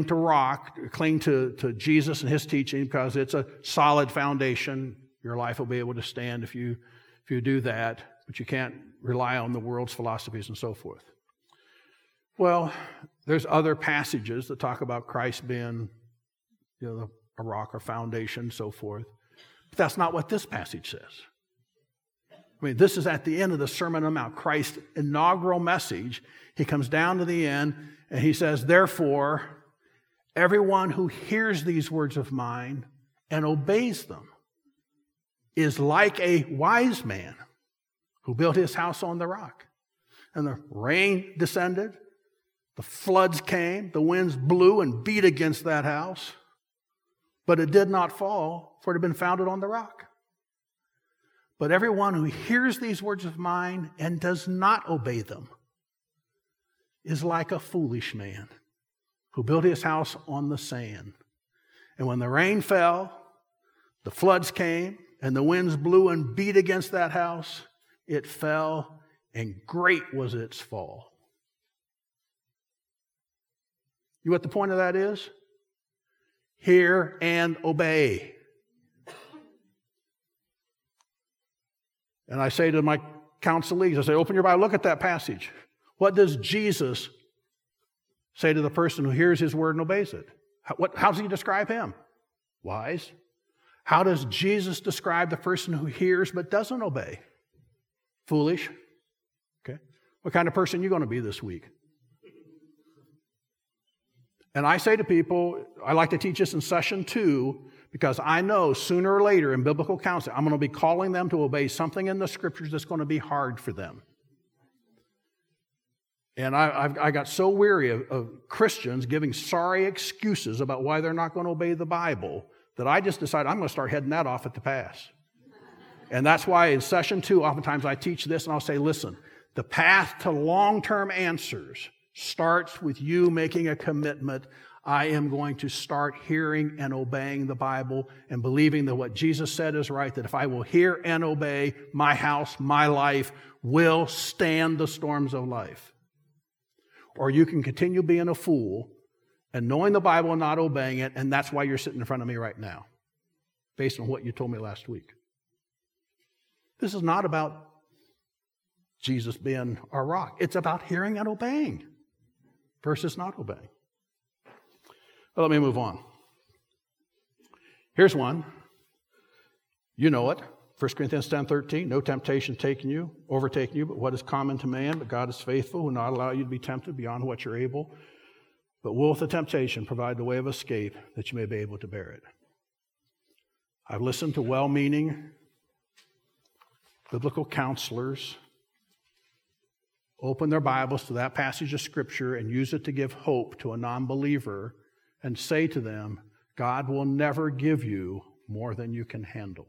to Jesus and his teaching, because it's a solid foundation. Your life will be able to stand if you do that, but you can't rely on the world's philosophies and so forth. Well, there's other passages that talk about Christ being, a rock or foundation, so forth. But that's not what this passage says. I mean, this is at the end of the Sermon on the Mount, Christ's inaugural message. He comes down to the end and he says, therefore, everyone who hears these words of mine and obeys them is like a wise man who built his house on the rock. And the rain descended, the floods came, the winds blew and beat against that house, but it did not fall, for it had been founded on the rock. But everyone who hears these words of mine and does not obey them is like a foolish man who built his house on the sand. And when the rain fell, the floods came, and the winds blew and beat against that house, it fell, and great was its fall. You know what the point of that is? Hear and obey. And I say to my counselees, I say, open your Bible, look at that passage. What does Jesus say to the person who hears his word and obeys it? How does he describe him? Wise. How does Jesus describe the person who hears but doesn't obey? Foolish. Okay. What kind of person are you going to be this week? And I say to people, I like to teach this in session 2, because I know sooner or later in biblical counseling, I'm going to be calling them to obey something in the Scriptures that's going to be hard for them. And I got so weary of Christians giving sorry excuses about why they're not going to obey the Bible that I just decided I'm going to start heading that off at the pass. And that's why in session 2, oftentimes I teach this and I'll say, listen, the path to long-term answers starts with you making a commitment. I am going to start hearing and obeying the Bible and believing that what Jesus said is right, that if I will hear and obey, my house, my life will stand the storms of life. Or you can continue being a fool and knowing the Bible and not obeying it, and that's why you're sitting in front of me right now, based on what you told me last week. This is not about Jesus being our rock. It's about hearing and obeying versus not obeying. Well, let me move on. Here's one. You know it. 1 Corinthians 10:13, no temptation overtaking you, but what is common to man, but God is faithful, who will not allow you to be tempted beyond what you're able, but will with the temptation provide the way of escape that you may be able to bear it. I've listened to well-meaning biblical counselors open their Bibles to that passage of Scripture and use it to give hope to a non-believer and say to them, God will never give you more than you can handle.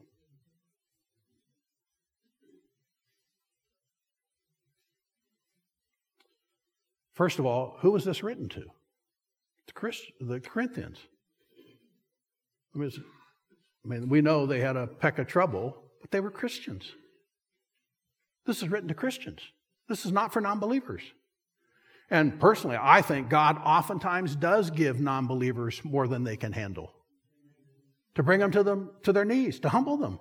First of all, who was this written to? The Corinthians. I mean, we know they had a peck of trouble, but they were Christians. This is written to Christians. This is not for non-believers. And personally, I think God oftentimes does give non-believers more than they can handle, to bring them to their knees, to humble them.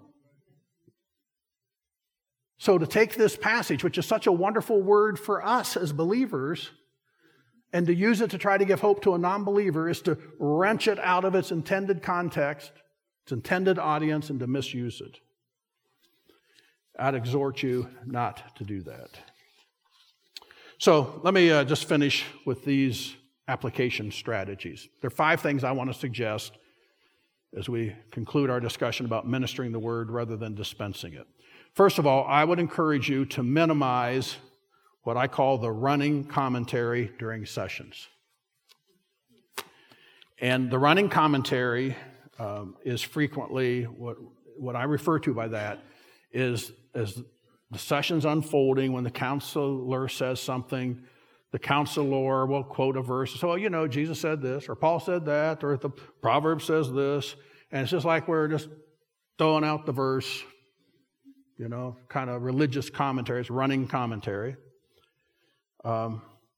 So to take this passage, which is such a wonderful word for us as believers, and to use it to try to give hope to a non-believer is to wrench it out of its intended context, its intended audience, and to misuse it. I'd exhort you not to do that. So let me just finish with these application strategies. There are 5 things I want to suggest as we conclude our discussion about ministering the word rather than dispensing it. First of all, I would encourage you to minimize what I call the running commentary during sessions. And the running commentary is frequently what I refer to by that is as the session's unfolding, when the counselor says something, the counselor will quote a verse. So, Jesus said this, or Paul said that, or the proverb says this. And it's just like we're just throwing out the verse, kind of religious commentary. It's running commentary. I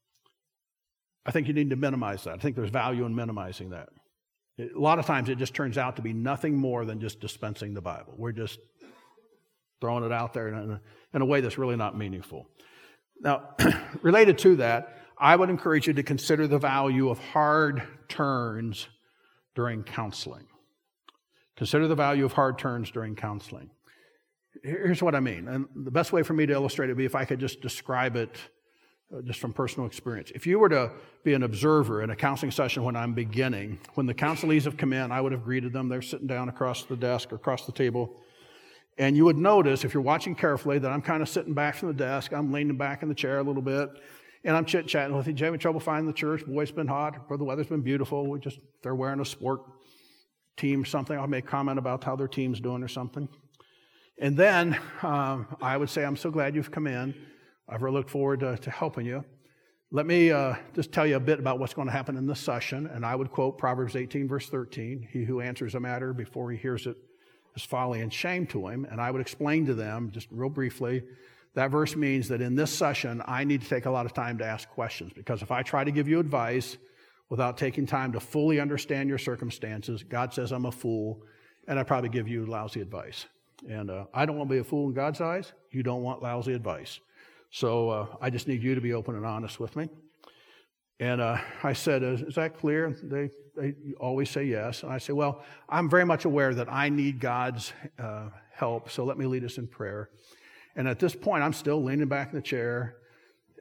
think you need to minimize that. I think there's value in minimizing that. A lot of times it just turns out to be nothing more than just dispensing the Bible. We're just throwing it out there in a way that's really not meaningful. Now, related to that, I would encourage you to consider the value of hard turns during counseling. Consider the value of hard turns during counseling. Here's what I mean. And the best way for me to illustrate it would be if I could just describe it just from personal experience. If you were to be an observer in a counseling session when I'm beginning, when the counselees have come in, I would have greeted them. They're sitting down across the desk or across the table. And you would notice, if you're watching carefully, that I'm kind of sitting back from the desk. I'm leaning back in the chair a little bit. And I'm chit-chatting with you. You having trouble finding the church? Boy, it's been hot. Or the weather's been beautiful. They're wearing a sport team or something. I'll make a comment about how their team's doing or something. And then I would say, I'm so glad you've come in. I've really looked forward to helping you. Let me just tell you a bit about what's going to happen in this session. And I would quote Proverbs 18, verse 13. He who answers a matter before he hears it is folly and shame to him. And I would explain to them, just real briefly, that verse means that in this session, I need to take a lot of time to ask questions. Because if I try to give you advice without taking time to fully understand your circumstances, God says I'm a fool, and I probably give you lousy advice. And I don't want to be a fool in God's eyes. You don't want lousy advice. So I just need you to be open and honest with me. And I said, is that clear? They always say yes. And I say, well, I'm very much aware that I need God's help, so let me lead us in prayer. And at this point, I'm still leaning back in the chair,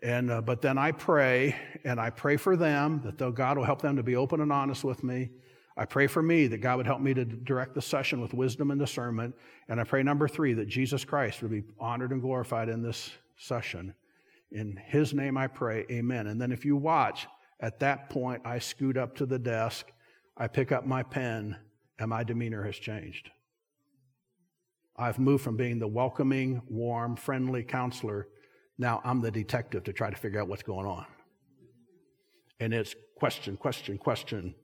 But then I pray, and I pray for them that God will help them to be open and honest with me. I pray for me that God would help me to direct the session with wisdom and discernment. And I pray, number 3, that Jesus Christ would be honored and glorified in this session. In His name I pray, amen. And then if you watch, at that point, I scoot up to the desk, I pick up my pen, and my demeanor has changed. I've moved from being the welcoming, warm, friendly counselor. Now I'm the detective to try to figure out what's going on. And it's question, question, question.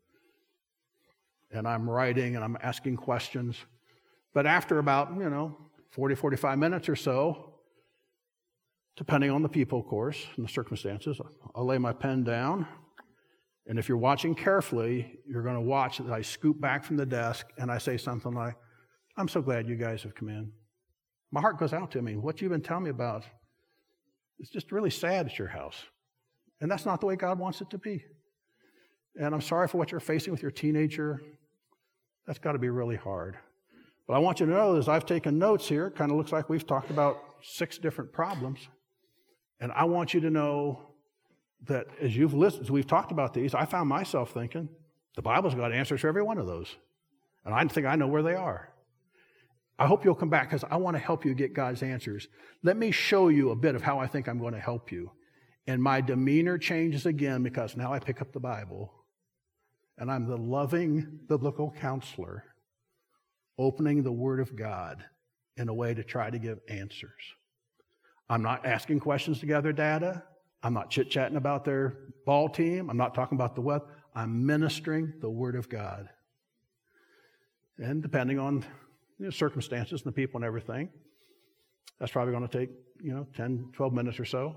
And I'm writing and I'm asking questions. But after about, 40, 45 minutes or so, depending on the people, of course, and the circumstances, I'll lay my pen down. And if you're watching carefully, you're going to watch that I scoop back from the desk and I say something like, I'm so glad you guys have come in. My heart goes out to me. What you've been telling me about, it's just really sad at your house. And that's not the way God wants it to be. And I'm sorry for what you're facing with your teenager. That's got to be really hard. But I want you to know, as I've taken notes here, it kind of looks like we've talked about 6 different problems. And I want you to know that as you've listened, as we've talked about these, I found myself thinking, the Bible's got answers for every one of those. And I think I know where they are. I hope you'll come back because I want to help you get God's answers. Let me show you a bit of how I think I'm going to help you. And my demeanor changes again because now I pick up the Bible and I'm the loving biblical counselor opening the Word of God in a way to try to give answers. I'm not asking questions to gather data. I'm not chit-chatting about their ball team. I'm not talking about the weather. I'm ministering the Word of God. And depending on circumstances and the people and everything, that's probably going to take 10, 12 minutes or so.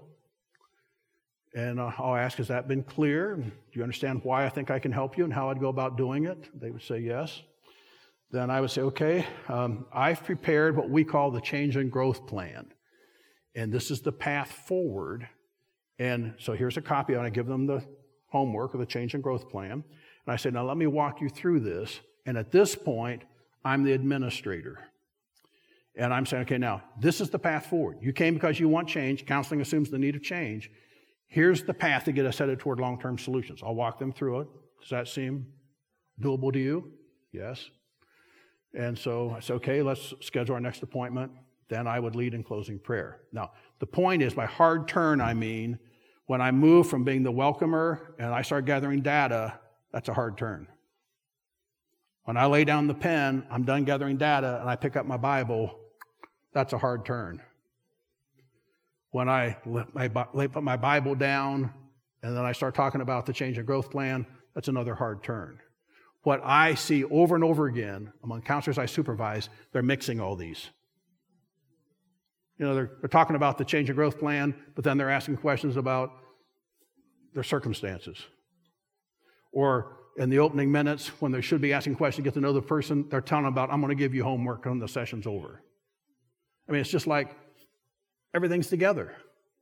And I'll ask, has that been clear? Do you understand why I think I can help you and how I'd go about doing it? They would say yes. Then I would say, okay, I've prepared what we call the change and growth plan. And this is the path forward. And so here's a copy, and I give them the homework or the change and growth plan. And I say, now let me walk you through this. And at this point, I'm the administrator. And I'm saying, okay, now, this is the path forward. You came because you want change. Counseling assumes the need of change. Here's the path to get us headed toward long-term solutions. I'll walk them through it. Does that seem doable to you? Yes. And so I say, okay, let's schedule our next appointment. Then I would lead in closing prayer. Now, the point is, by hard turn, I mean, when I move from being the welcomer and I start gathering data, that's a hard turn. When I lay down the pen, I'm done gathering data, and I pick up my Bible, that's a hard turn. When I put my Bible down and then I start talking about the change and growth plan, that's another hard turn. What I see over and over again among counselors I supervise, they're mixing all these. They're talking about the change and growth plan, but then they're asking questions about their circumstances. Or in the opening minutes, when they should be asking questions to get to know the person, they're telling them about, I'm going to give you homework when the session's over. I mean, it's just like everything's together.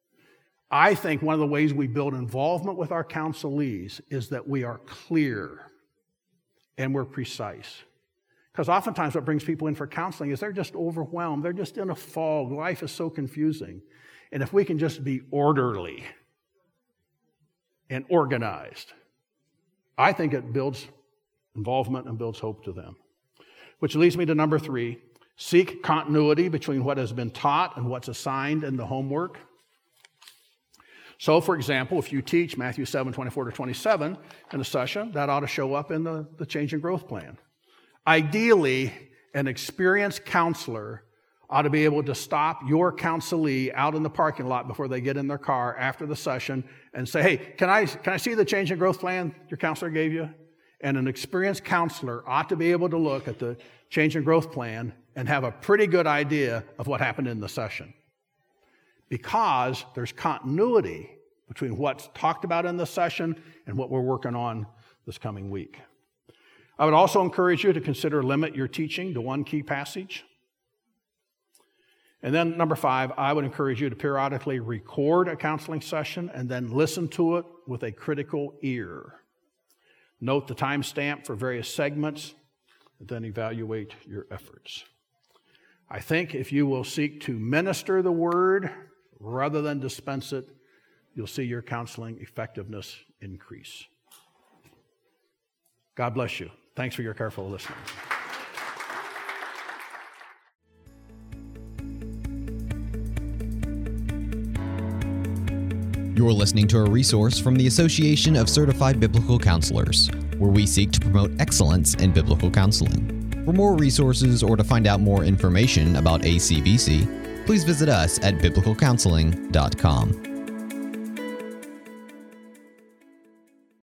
I think one of the ways we build involvement with our counselees is that we are clear and we're precise. Because oftentimes what brings people in for counseling is they're just overwhelmed. They're just in a fog. Life is so confusing. And if we can just be orderly and organized, I think it builds involvement and builds hope to them. Which leads me to number 3. Seek continuity between what has been taught and what's assigned in the homework. So, for example, if you teach Matthew 7:24-27 in a session, that ought to show up in the change and growth plan. Ideally, an experienced counselor ought to be able to stop your counselee out in the parking lot before they get in their car after the session and say, hey, can I see the change and growth plan your counselor gave you? And an experienced counselor ought to be able to look at the change and growth plan and have a pretty good idea of what happened in the session. Because there's continuity between what's talked about in the session and what we're working on this coming week. I would also encourage you to consider limit your teaching to one key passage. And then number 5, I would encourage you to periodically record a counseling session and then listen to it with a critical ear. Note the timestamp for various segments, and then evaluate your efforts. I think if you will seek to minister the word rather than dispense it, you'll see your counseling effectiveness increase. God bless you. Thanks for your careful listening. You're listening to a resource from the Association of Certified Biblical Counselors, where we seek to promote excellence in biblical counseling. For more resources or to find out more information about ACBC, please visit us at biblicalcounseling.com.